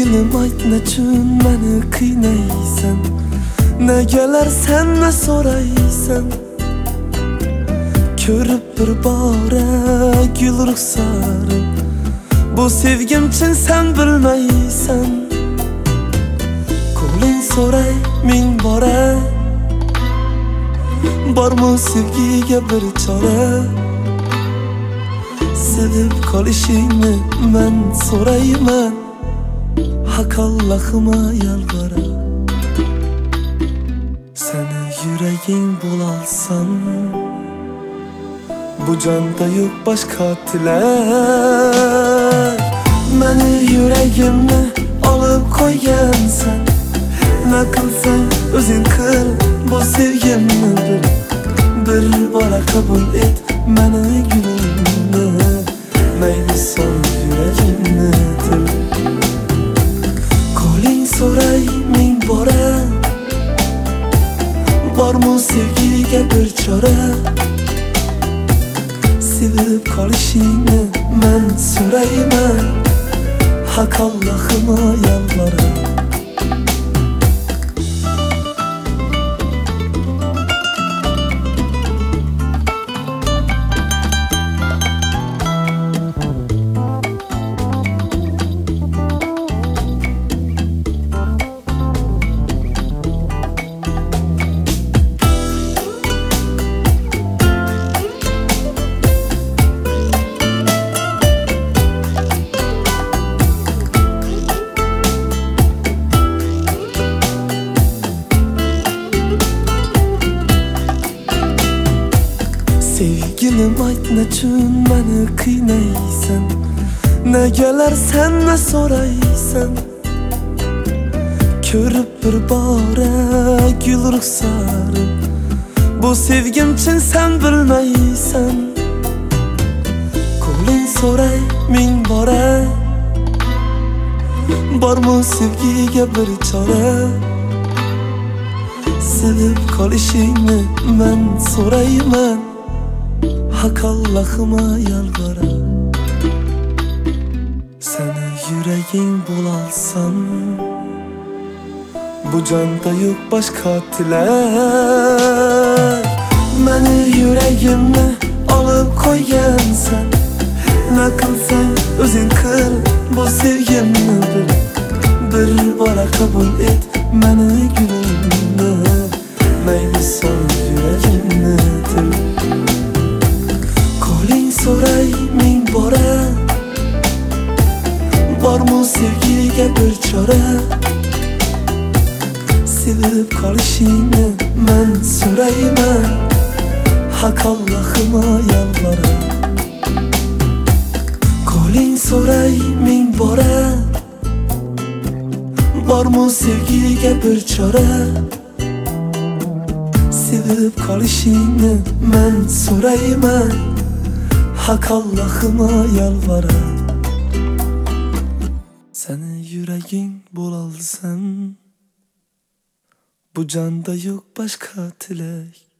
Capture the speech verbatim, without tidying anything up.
Sevgilim ayt nechun meni qiynaysan, negalar senni so'raysan. Ko'rib bir bora gul ruxsarim, bu sevgim chin sen bilmaysan. Ko'ngling so'ray ming bora, bormi sevgiga bir chora. Sevib qolishingni men so'rayman, haq Allohima yalvara. Seni yuraging bo'lolsam, bu jonda yo'q boshqa tilak. Meni yuragimni olib qo'ygansan, nima qilsang o'zing qil, bu sevgimni bil. Bir bora qabul et meni gulimni, mayli son yuragimni til. Qo'ling so'ray ming bora, bormi sevgiga bir chora. Sevib qolishingni men so'rayman, haq Allohima yalvara. Sevgilim ayt nechun meni qiynaysan, negalar senni so'raysan. Ko'rib bir bora gul ruxsarim, bu sevgim chin sen bilmaysan. Ko'ngling so'ray ming bora, bormi sevgiga bir chora. Sevib qolishingni men so'rayman, haq Allohima yalvara. Seni yuraging bo'lolsam, bu jonda yo'q boshqa tilak. Meni yuragimni olib qo'ygansan, nima qilsang o'zing qil, bu sevgimni bil. Bir bora qabul et meni gulimni, mayli son yuragimni til. Qo'ling so'ray ming bora, bormi sevgiga bir chora. Sevib qolishingni men so'rayman, haq Allohima yalvara. Qo'ling so'ray ming bora, bormi sevgiga bir chora. Sevib qolishingni men so'rayman, haq Allohima yalvara. Seni yuraging bo'lolsam, bu jonda yo'q boshqa tilak.